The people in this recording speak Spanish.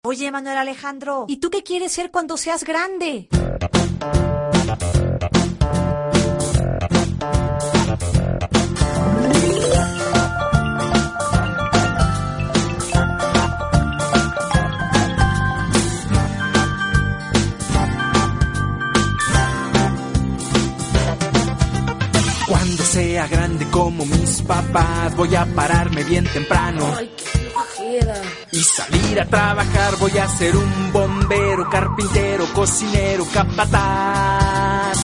Oye, Manuel Alejandro, ¿y tú qué quieres ser cuando seas grande? Cuando sea grande como mis papás, voy a pararme bien temprano. Ay, qué flojera. Y salir a trabajar, voy a ser un bombero, carpintero, cocinero, capataz.